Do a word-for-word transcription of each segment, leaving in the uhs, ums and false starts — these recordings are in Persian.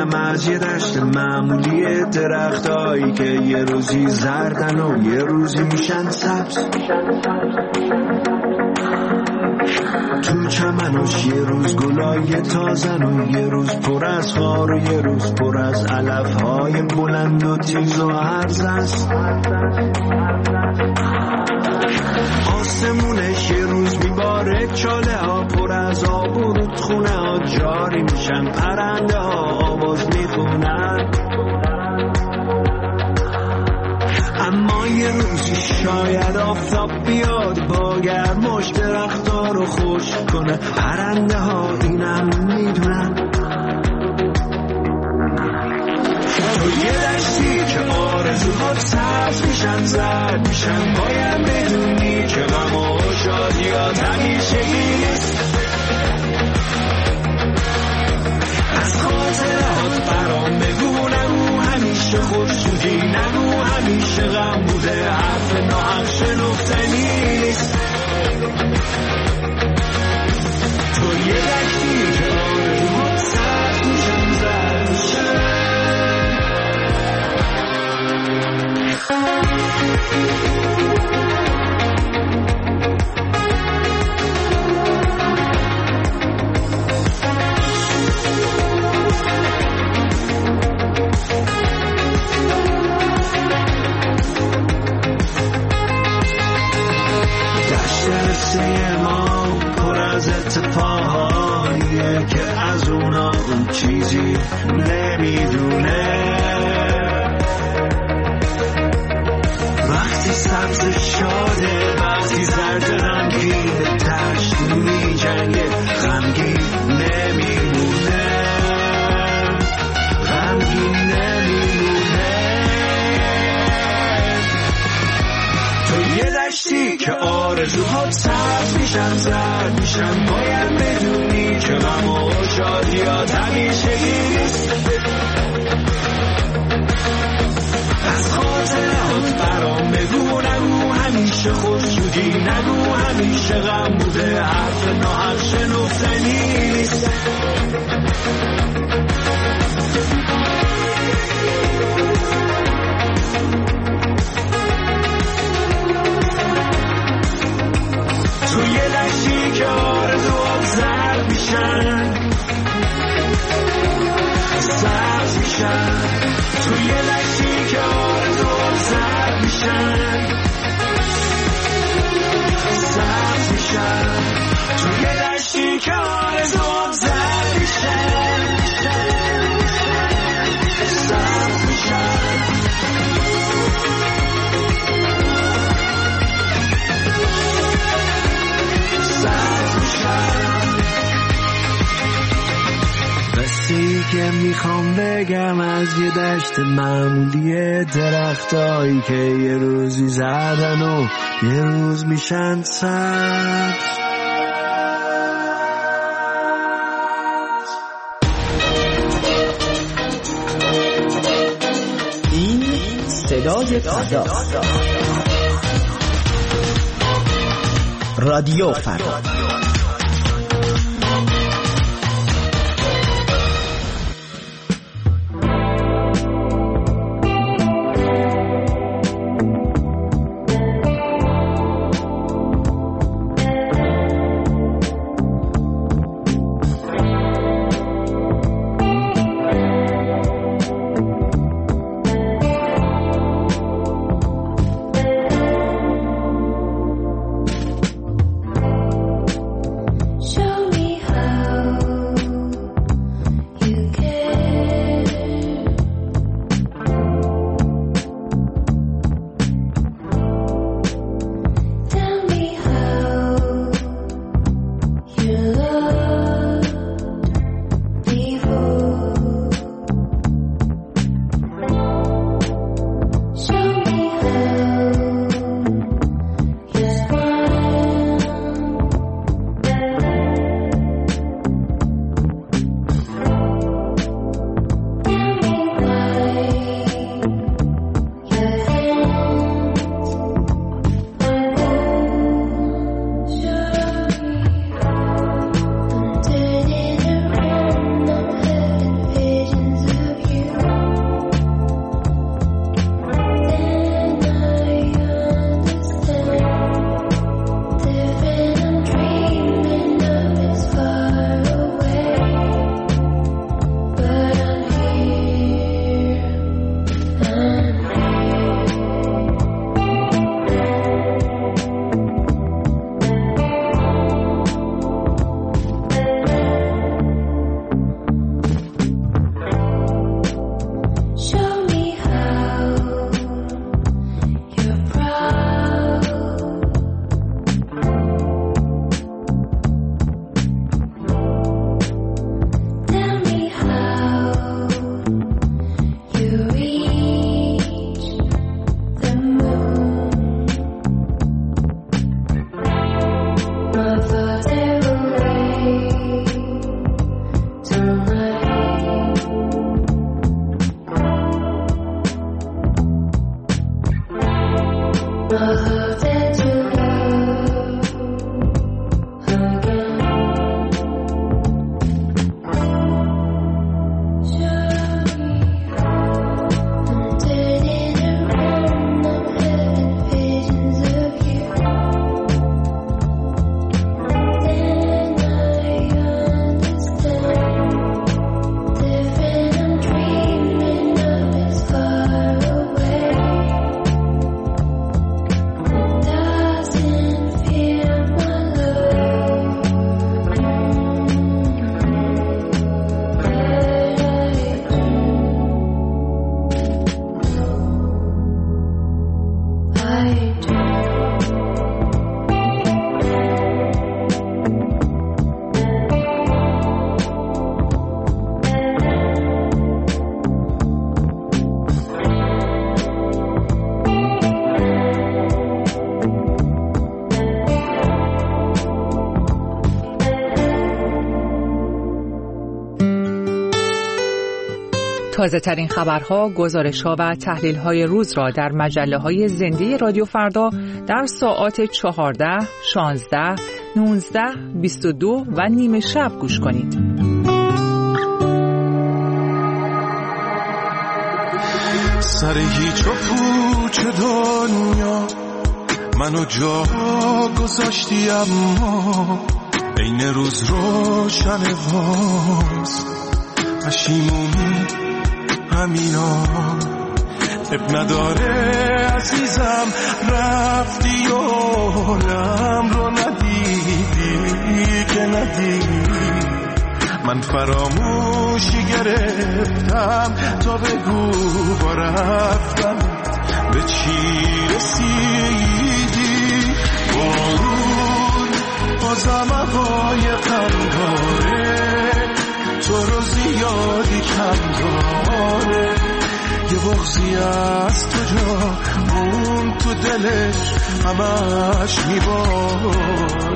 بگم از یه دشت معمولی، درختایی که یه روزی زردن و یه روزی میشن سبز. تو چمنش یه روز گلای تازن و یه روز پر از خار و یه روز پر از علفهای بلند و تیز و هرز است. آسمونش یه روز میباره چاله ها پر از آب و رودخونه ها جاری میشن، پرنده ها آواز میخونن. اما یه روزی شاید آفتاب بیاد با گرماش درخت‌ها رو خشک کنه، پرنده ها اینم میدونن. تو یه دشتی که آرزوها سبز میشن زرد میشن، باید بدونی که غم و شادیات همیشگی نیست. از خاطرات برام بگو، نگو همیشه خودشودی، نگو همیشه غم بوده، حرف ناحق شنفتنی نیست. تو یه دشتی که آرزوها سبز میشن زرد میشن. دشت ما پر از اتفاقاییه که از اونا اون چیزی نمیدونه. وقتی سبز شاده، وقتی زرد غمگین، تشت می جنگه غمگین نمیمونه، غمگین نمیمونه. تو یه دشتی که آرزوها سبز میشن زرد میشن، باید بدونی که غم و شادیات همیشگی نیست. از خاطرات برام بگو، نگو همیشه خوشودی، نگو همیشه غم بوده، حرف ناحق شنفتنی نیست. تو یه دشتی که آرزوات زرد میشن سبز میشن، تو یه دشتی که آرزوات زرد میشن سبز میشن، تو یه دشتی که آرزوات زرد میشن سبز میشن. قصه‌ای که میخوام بگم از یه دشت معمولی، درختایی که یه روزی زردن و یه روز میشن سبز. این صدای فردا، رادیو فردا. تازه ترین خبرها، گزارش‌ها و تحلیل‌های روز را در مجله‌های زنده رادیو فردا در ساعات چهارده، شانزده، نوزده، بیست و دو و نیمه شب گوش کنید. سر هیچ و پوچ دنیا منو جا گذاشتی، اما این روز روشن واز پشیمونی همینا. اب نداره عزیزم رفتی و حالم رو ندیدی که ندیدی. من فراموشی گرفتم تا بگو با رفتم به چی رسیدی. بارون بازم هوای غم داره، تو رو زیادی کم داره. یه بغضی از تو جا اون تو دلش همش میبار.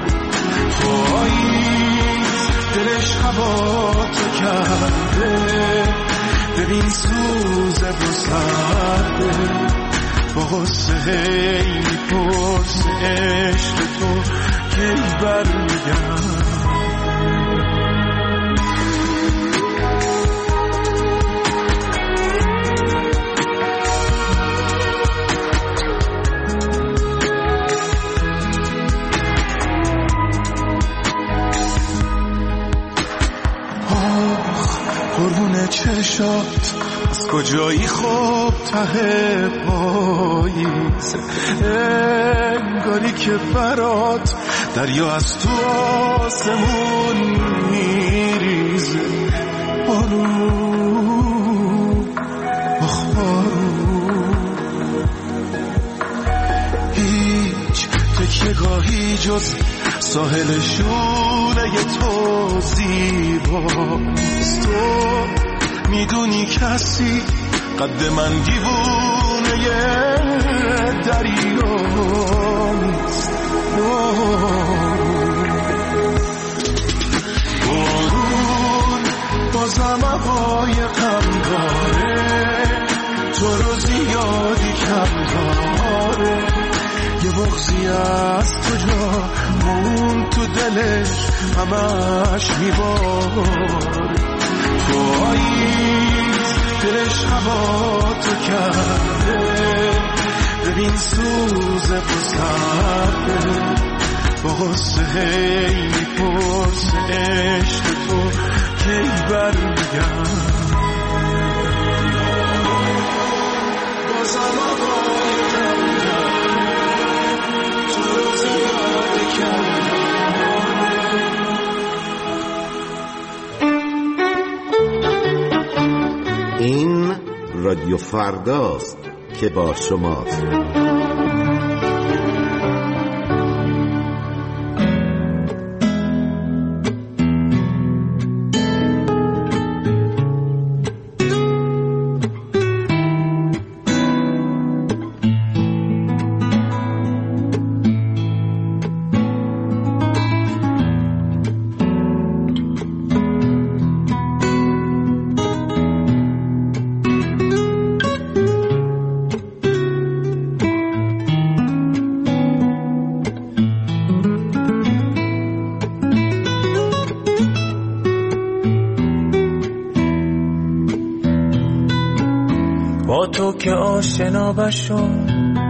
پاییز دلش هوا تو کرده، ببین سوزه و سرده. با غصه هی میپرسه عشق تو کی برمیگرد. قربون چشات از کجایی خوب ته پاییز، انگاری که برات دریا از تو آسمون میریزه. بارون آخ بارون، هیچ تکیه‌گاهی جز ساحل شونه تو زیباست. تو میدونی کسی قد من دیوونه دریا نیست. بارون بازم هوای غم داره، تو رو زیادی کم داره. یه بغضی از تو جا مون تو دلش همش میبار. پاییز دلش هوا تو کرده، ببین سوزه و سرده. با غصه هی میپرسه عشق تو کی برمیگرد. بازم آقای غم داره، تو رو زیادی کرده. این رادیو فرداست که با شماست. تو که آشنا بشم،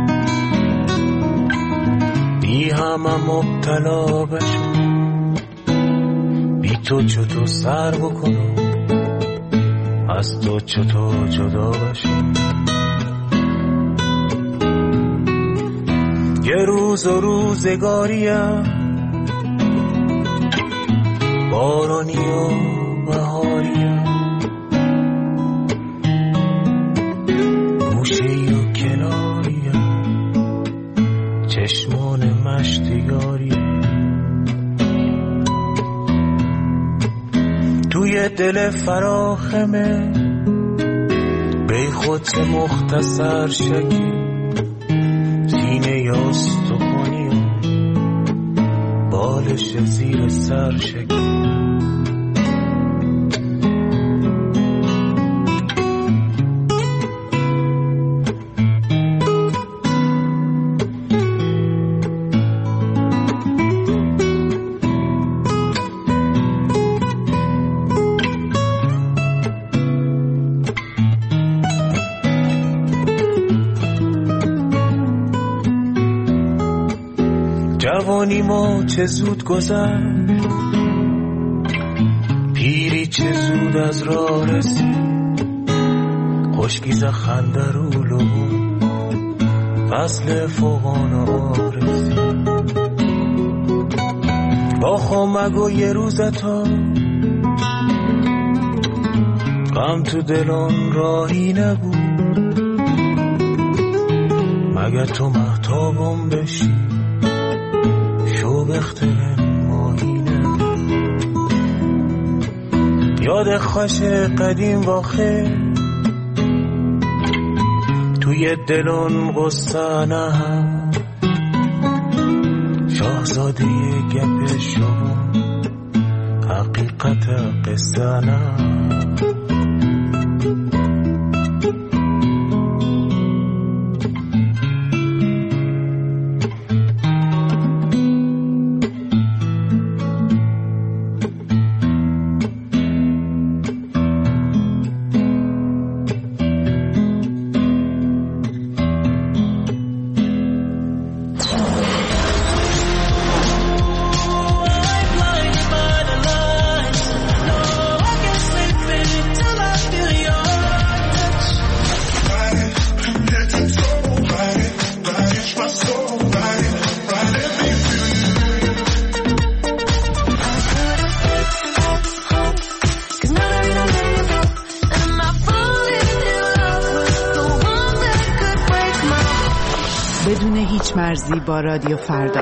بی همه مبتلا بشم، بی تو چطور سر بکنم، از تو چطور جدا بشم. یه روز و روزگاریم بارانی و بهاریم، گوشه‌ای و کناریم، چشمان مشتیاریم. توی دل فراخمه بی خود مختصر شکی، سینه یاست و خونیم بالش زیر سر شکی. جوانی ما چه زود گذشت، پیری چه زود از راه رسید، خشکیز خنده رو لبون فصل فوقان آرزید. با خمگ و یه روزتا غم تو دلان راهی نبود، مگر تو مهتابم بشی بختر ماهینه. یاد خوش قدیم واخه توی دلون غصه نه، شاهزاده گپ شما حقیقت قصه نه. بدون هیچ مرزی با رادیو فردا.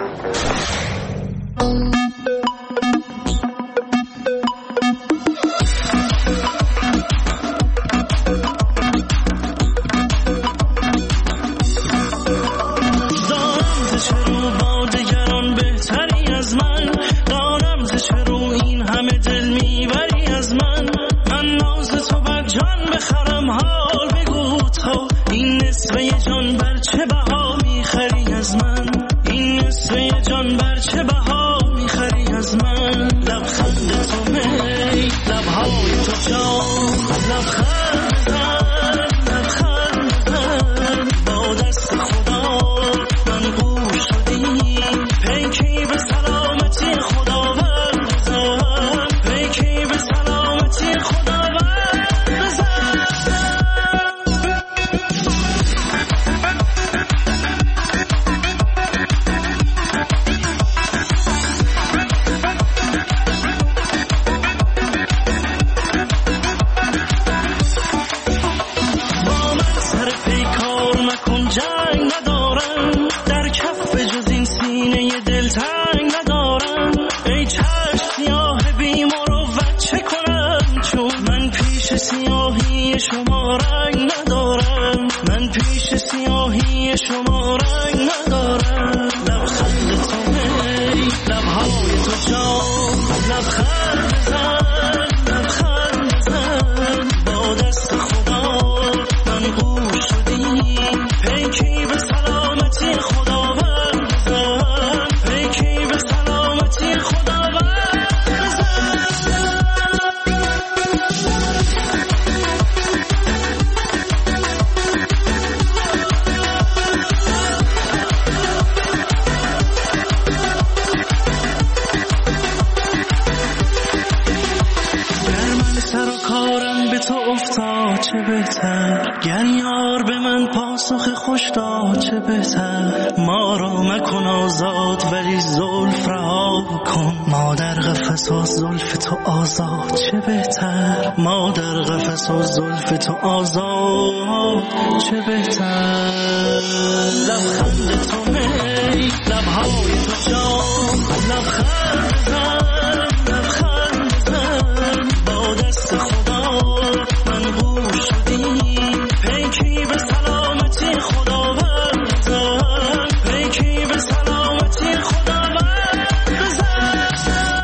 گر یار به من پاسخ خوش داد چه بهتر، ما را مکن آزاد ولی زلف رها کن. ما در قفس و زلف تو آزاد چه بهتر، ما در قفس و زلف تو آزاد چه بهتر. لبخند تو می لبهای تو جام، لبخند بزن لبخند بزن با دست خدا من گوش شدیم. پیکی به سلامتی خداوند بزن، پیکی به سلامتی خداوند بزن.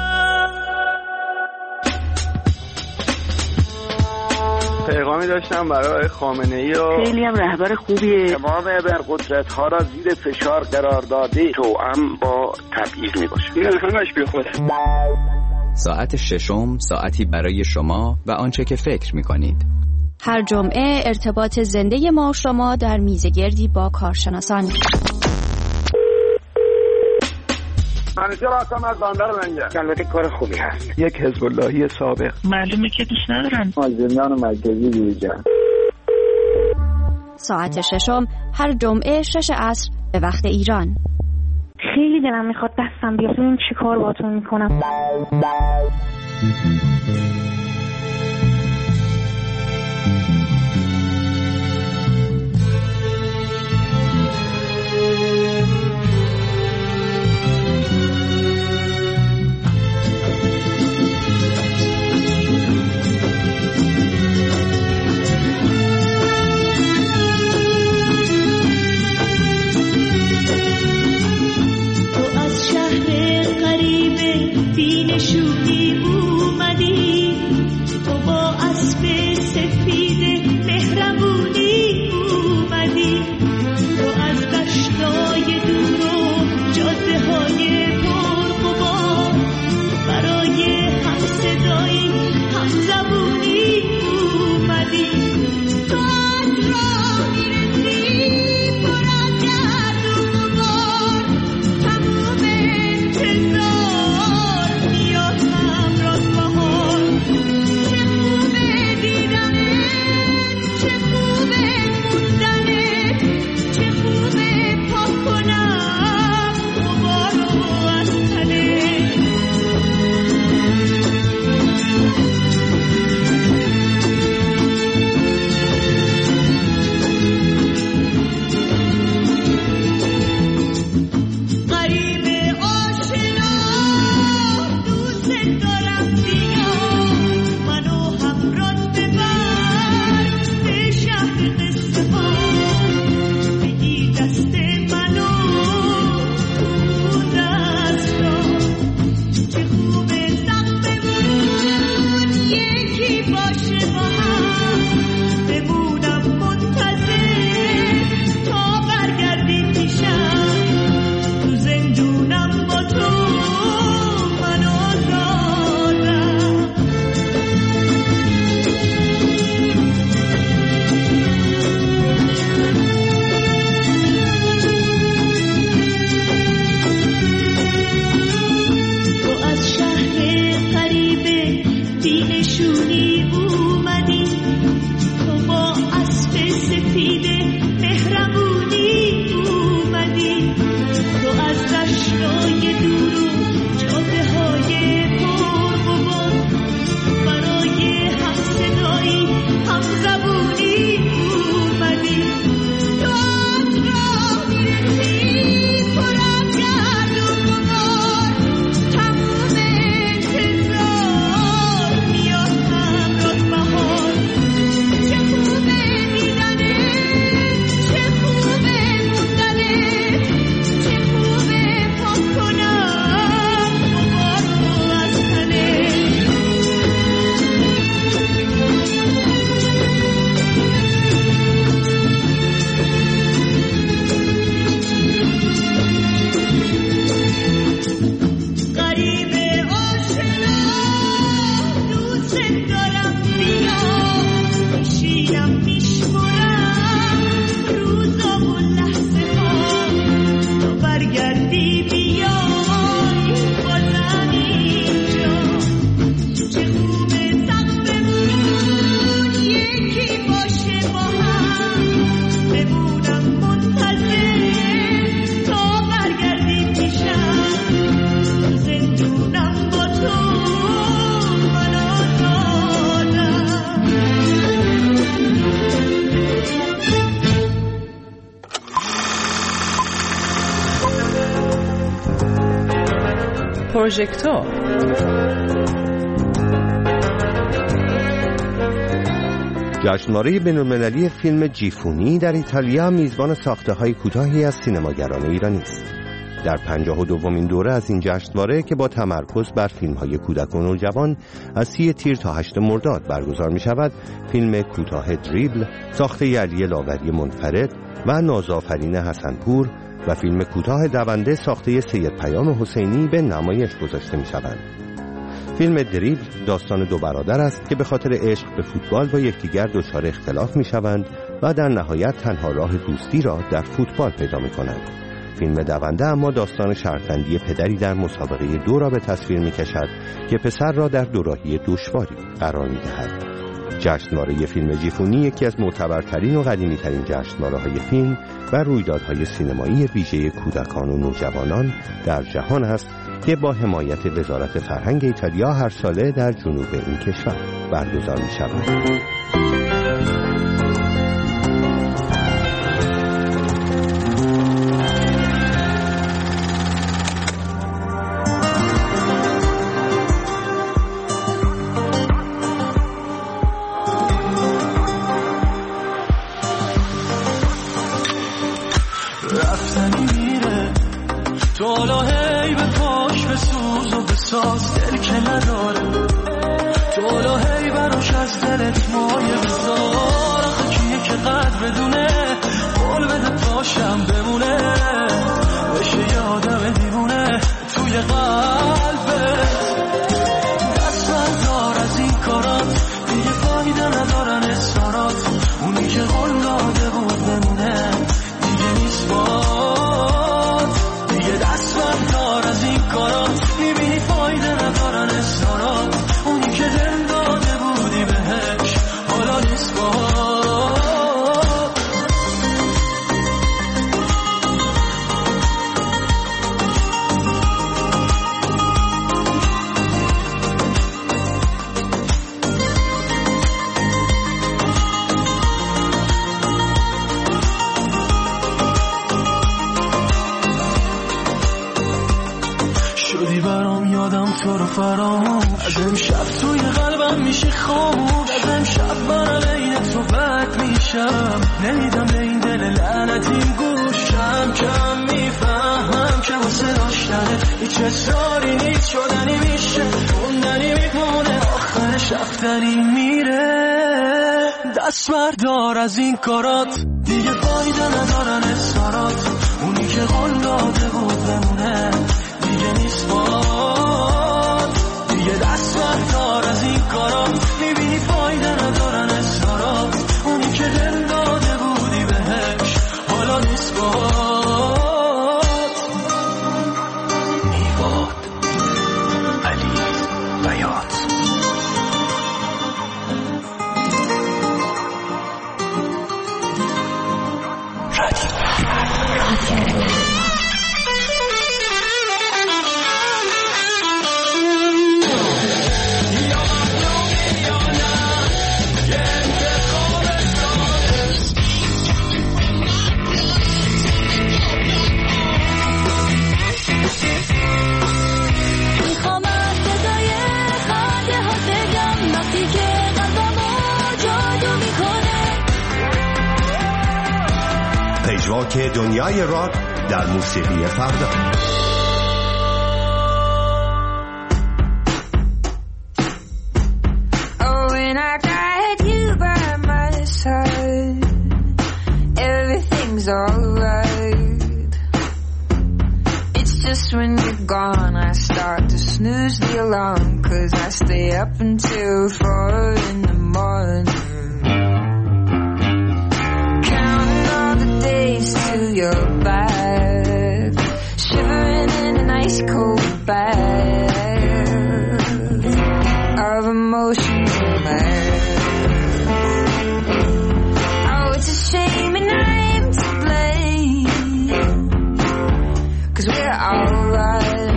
پیغامی داشتم برای خامنه‌ای و خیلی هم رهبر خوبیه. امام ابرقدرت ها را زیر فشار قرار داده، توأم با تبعیض می باشه. این همش بی خوده. ساعت ششم، ساعتی برای شما و آنچه که فکر می کنید. هر جمعه ارتباط زنده ما و شما در میزگردی با کارشناسان. منیجر هستم از بندر لنگر. البته کار خوبی هست. یک حزب اللهی سابق. معلومه که دوست ندارن. مازندران مرکزی دیجان. ساعت ششم هر جمعه شش عصر به وقت ایران. خیلی دلم میخواد دستم بیاد ببینم چی کار باهاتون میکنم. نشونی اومدی تو با اسب سفید مهربونی اومدی تو از دشتای دور و جاده های پرغبار برای هم صدایی هم زبونی اومدی تو از راه میرسی پر از گردون و بار تموم انتظار پروژکتور. جشنواره بین‌المللی فیلم جیفونی در ایتالیا میزبان ساخته‌های کوتاهی از سینماگران ایرانی است. در پنجاه و دومین دوره از این جشنواره که با تمرکز بر فیلم‌های کودک و نوجوان از سی تیر تا هشت مرداد برگزار می‌شود، فیلم کوتاه دریبل ساخته علی لاوری منفرد و نازآفرین حسنپور و فیلم کوتاه دونده ساخته سید پیام حسینی به نمایش گذاشته می‌شوند. فیلم دریبل داستان دو برادر است که به خاطر عشق به فوتبال با یکدیگر دچار اختلاف می‌شوند و در نهایت تنها راه دوستی را در فوتبال پیدا می‌کنند. فیلم دونده اما داستان شرط‌بندی پدری در مسابقه دو را به تصویر می‌کشد که پسر را در دوراهی دشواری قرار می‌دهد. جشنواره فیلم جیفونی یکی از معتبرترین و قدیمی‌ترین جشنواره‌های فیلم و رویدادهای سینمایی ویژه کودکان و نوجوانان در جهان است که با حمایت وزارت فرهنگ ایتالیا هر ساله در جنوب این کشور برگزار می‌شود. دست بردار از این کارات، دیگه فایده ندارن اصرارات. اونی که قول داده بود بمونه دیگه نیست باد. دیگه دست بردار از این کارات، میبینی فایده ندارن اصرارات. اونی که دل داده بودی بهش حالا نیست باد. میواد علی بیات. پژواک دنیای راک در موسیقی فردا. Oh, when I got you by my side, everything's alright. It's just when you're gone I start to snooze the alarm, 'cause I stay up until four in the morning. To your back, shivering in an ice cold bath of emotional math. Oh, it's a shame and I'm to blame, 'cause we're alright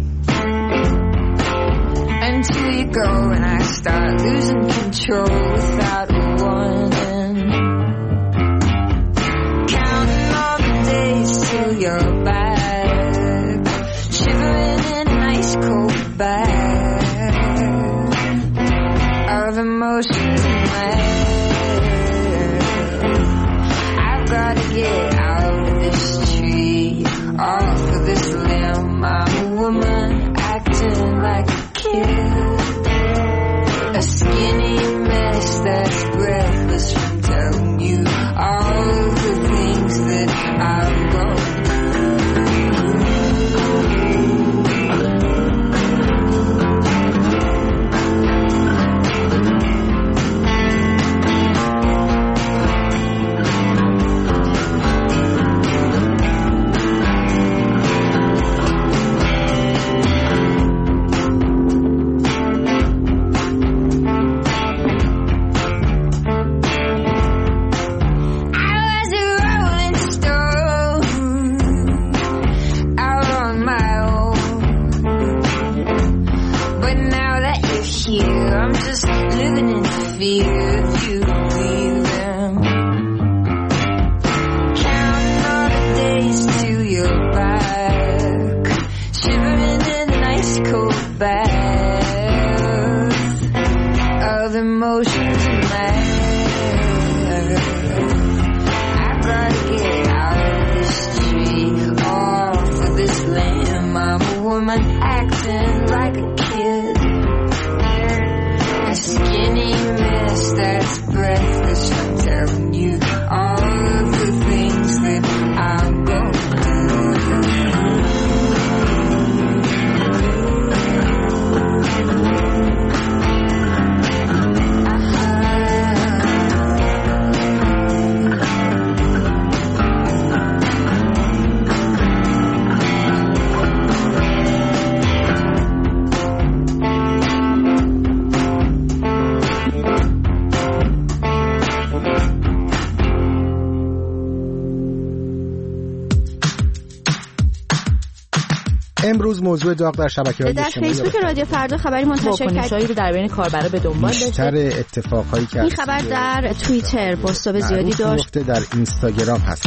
until you go and I start losing control without a warning. Days emotions in my head. I've gotta get out of this tree, off of this limb. I'm a woman acting like a kid, a skinny mess that's breathless from telling you all the things that I've gone امروز موضوع داغ در شبکه‌های اجتماعی در فیسبوک رادیو فردا خبری منتشر کرد. واکنش‌هایی رو در بین کاربرا به دنبال داشت. بیشتر اتفاقایی که این خبر در توییتر پست‌های زیادی داشت. در اینستاگرام هست.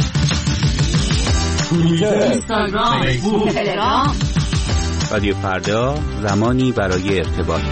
اینستاگرام، فیسبوک، تلگرام. رادیو فردا زمانی برای ارتباط.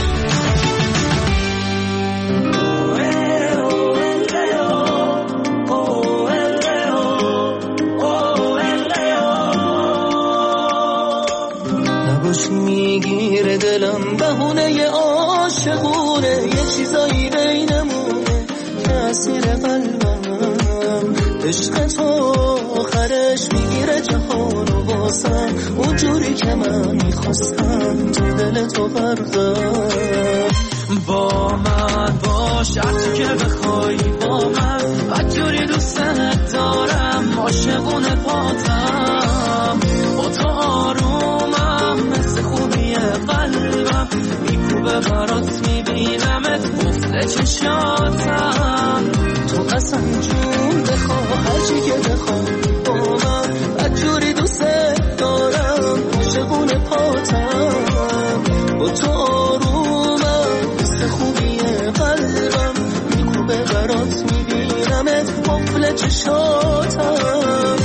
میگیره دلم بهونه عاشقونه، یه چیزایی بینمونه که اسیر قلبم، عشق تو آخرش میگیره جهان و واسم، اونجوری که من میخواستم تو دل تو غرقم. با من با شرطی که بخوای با من، بدجوری دوستت دارم، عاشقونه پاتم، با تو آرومم مثل خوبی قلبم، میکوبه برات میبینمت قفل چشاتم، تو قسم جون بخوا هرچی که بخوای با من، بدجوری دوستت دارم، عاشقونه پاتم، با تو آرومم مثل خوبی قلبم، میکوبه برات میبینمت قفل چشاتم.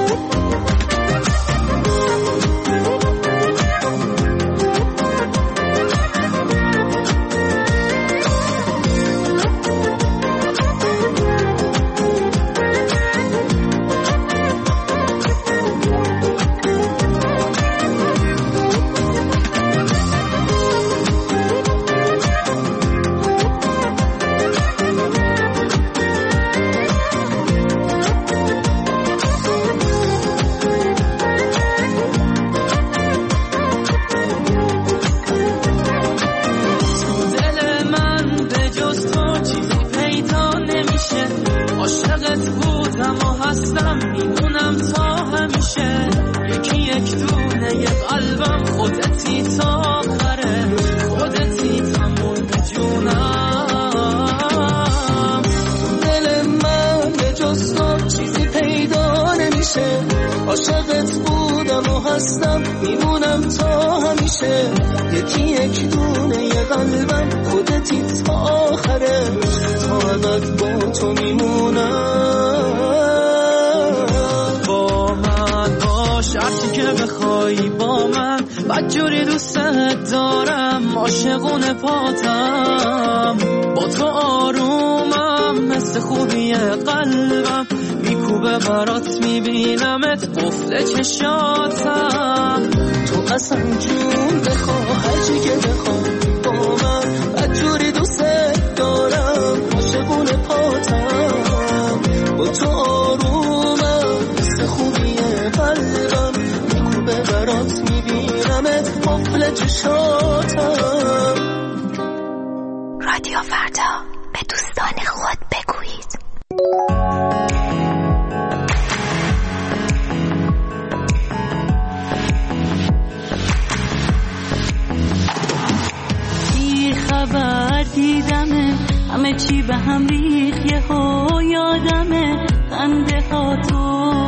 عاشقت بودم و هستم، میمونم تا همیشه، یکی یک دونه یه قلبم، خودتی تا آخره، تا ابد با تو میمونم. با من با شرطی که بخوای با من، بدجوری دوستت دارم، عاشقونه پاتم، با تو آرومم، مثل خوبی قلبم میکوبه برات میبینمت قفل چشاتم. تو قسم جون بخوا هرچی که بخوا با من، بدجوری دوست دارم عاشقونه پاتم، با تو آرومم، مثل خوبی قلبم میکوبه برات میبینمت قفل چشاتم. رادیو فردا، به دوستان خود بگویید. بی خبر دیدمه، همه چی به هم ریخ، یه ها یادمه خنده ها تو.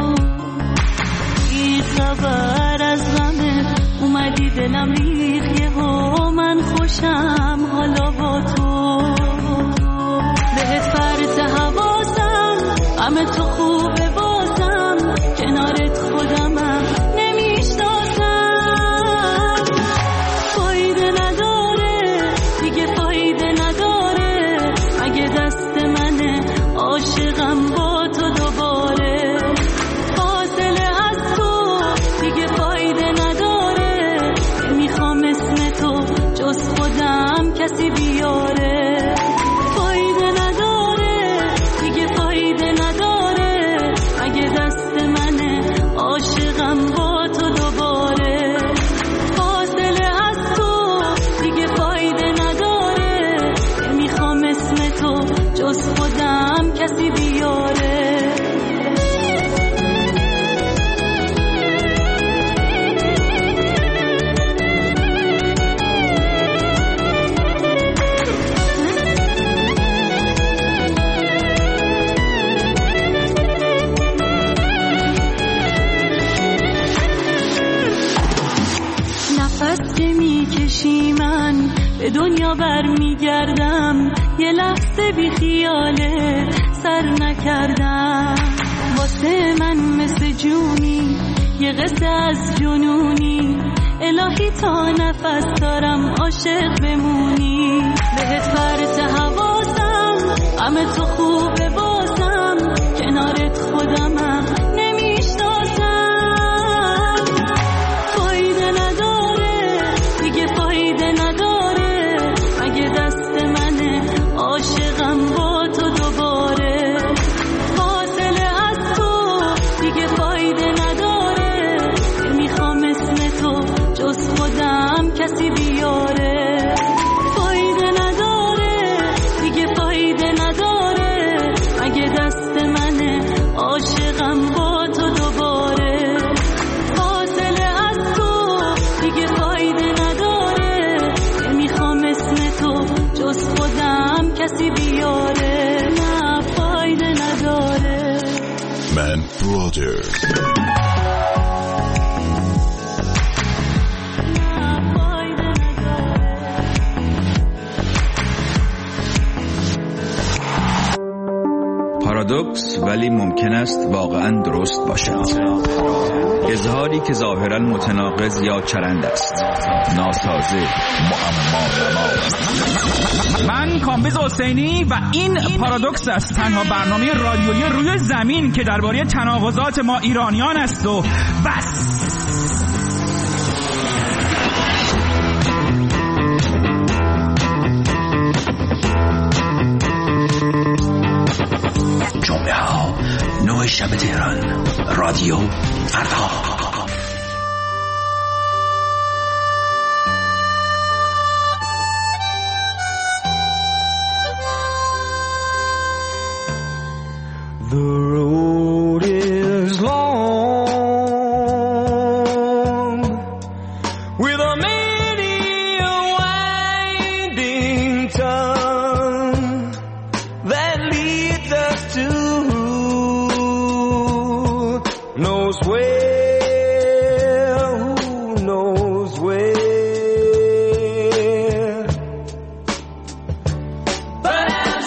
بی خبر از غمه اومدی دلم ریخ، یه ها من خوشم حالا با تو. بهت فرط حواسم، غم تو خوبه بازم، کنارت خودمم نمیشناسم. فایده نداره دیگه، فایده نداره، اگه دست منه عاشقم با تو دوباره. فاصله از تو دیگه فایده نداره، میخوام اسم تو جز خودم کسی بیاره. فایده نداره دیگه، فایده نداره، اگه دست منه عاشقم با تو دوباره. فاصله از تو دیگه فایده نداره، میخوام اسم تو جز خودم کسی بیاره. نفس که میکشی من به دنیا برمیگردم، یه لحظه بی خیاله سر نکردم. واسه من مثل جونی، یه قصه از جنونی، الهی تا نفس دارم عاشق بمونی. بهت فرط حواسم، غم تو خوبه بازم، کنارت خودمم نمیشناسم. فایده نداره دیگه، فایده نداره، اگه دست منه عاشقم با تو دوباره. فاصله از تو دیگه فایده نداره، میخوام اسم تو جز خودم کسی بیاره. فایده نداره دیگه، فایده نداره، اگه دست منه عاشقم با تو دوباره. فاصله از تو دیگه فایده نداره، میخوام اسم تو جز خودم کسی بیاره. نه فایده نداره. من برادرز. پارادوکس ولی ممکن است واقعا درست باشد. اظهاری که ظاهرا متناقض یا چرند است، ناسازه، معما نما. من کامبیز حسینی و این پارادوکس است، تنها برنامه رادیویی روی زمین که درباره تناقضات ما ایرانیان است و بس. جمعه ها نه شب تهران، رادیو فردا. The road is long with a many winding tongue that leads us to knows where, who knows where. But I'm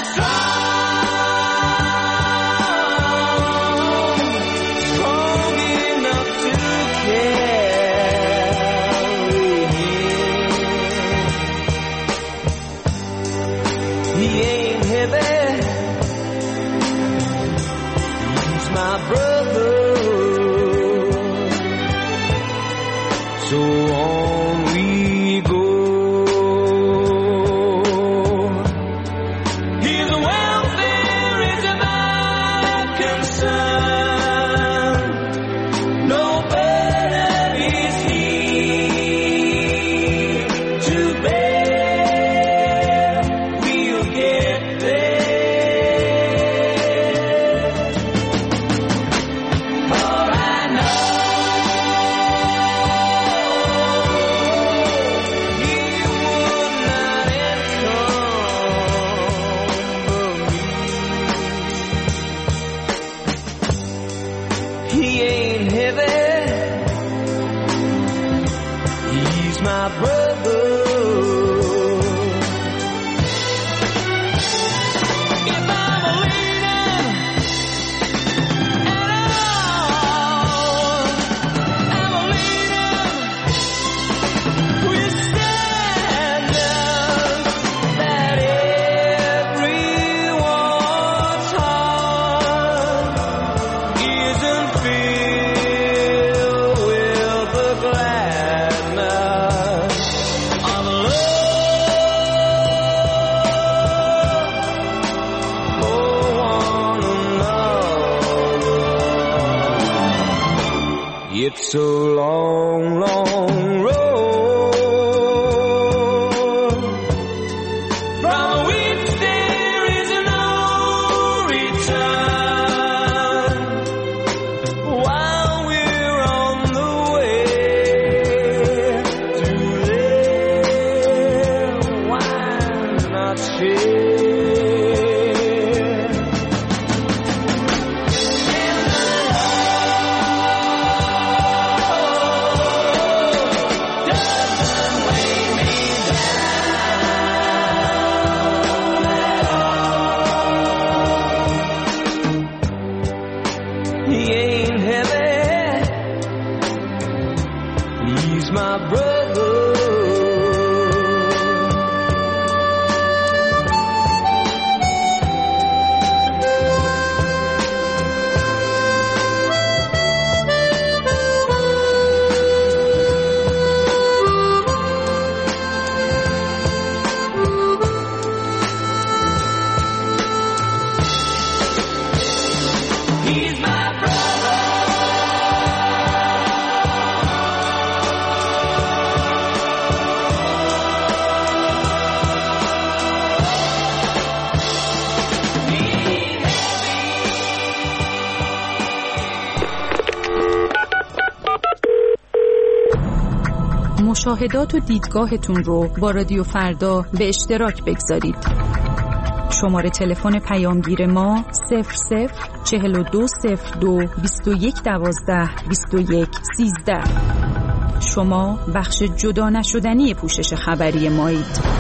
strong, strong enough to carry him. so on we go. His welfare is my concern. No burden is he to bear. We'll get there. For I know he would not encumber me. He ain't heavy. He's my brother. If I'm a leader at all, I'm a leader with standards that everyone's heart isn't filled with the gladness of love for one another. It's a long, long road from which there is no return. While we're on the way to there, why not share? He ain't heavy. He's my brother. He's my brother. مشاهدات و دیدگاهتون رو با رادیو فردا به اشتراک بگذارید. شماره تلفن پیامگیر ما صفر صفر چهل و دو صفر دو بیست و یک دوازده بیست و یک سیزده. شما بخش جدا نشدنی پوشش خبری مایید.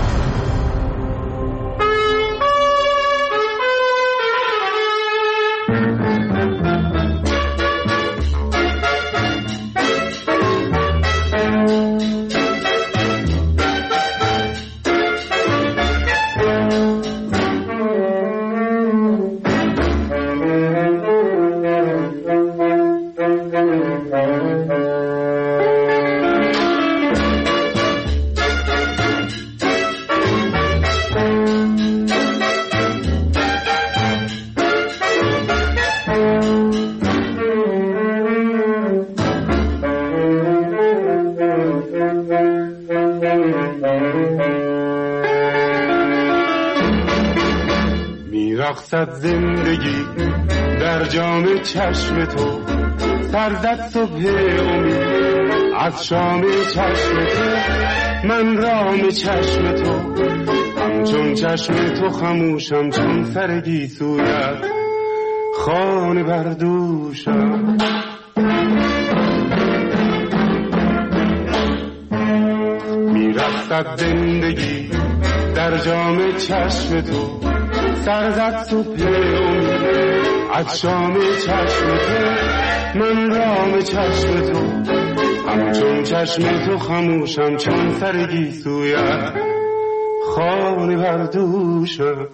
میرقصد زندگی در جام چشم تو، سرزد صبح امید از شام چشم تو. من رام چشم تو، همچون چشم تو خموشم، چون سر گیسویت خانه بردوشم. میرقصد زندگی در جام چشم تو، سرزد صبح امید از شام چشم تو. من رام چشم تو، همچون چشم تو خموشم، چون سر گیسویت خانه بردوشم.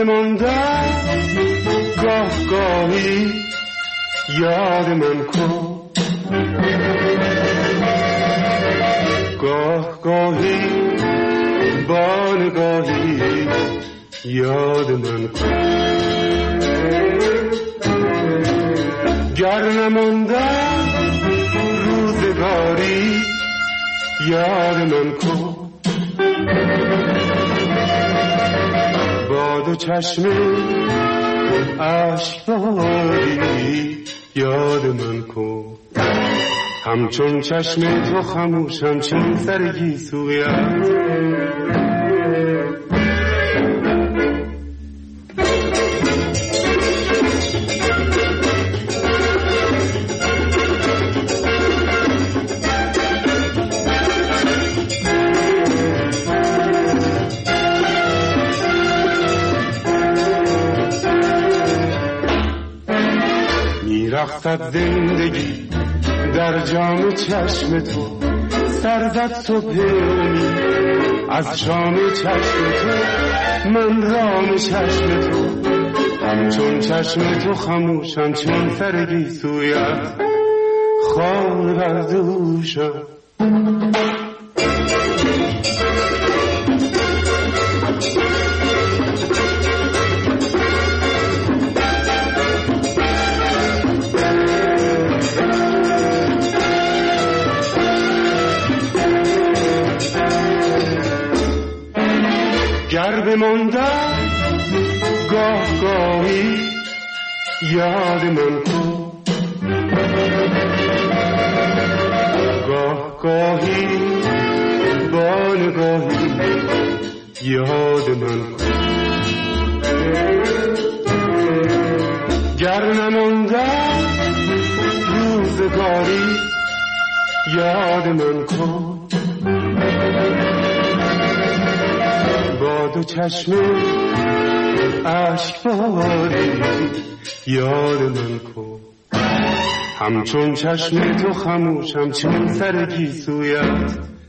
گر ماندم گاه گاهی یاد من کن، گاه گاهی با نگاهی یاد من کن. گر نماندم روزگاری یاد من کن، با دو چشم اشک باری یاد من کن. همچون چشم تو خموشم چون سر گیسویت، رخصت زندگی در جام چشم تو، سر زد صبح امید از شام چشم تو، من رام چشم تو، همچون چشم تو خموشم چون سر گیسویت خانه بر دوشم. گر بماندم گاه گاهی یاد من کن، گاه گاهی با نگاهی یاد من کن. گر نماندم روزگاری یاد من کن، با دو چشم اشک باری یاد من کن. همچون چشم تو خموشم چون سر گیسویت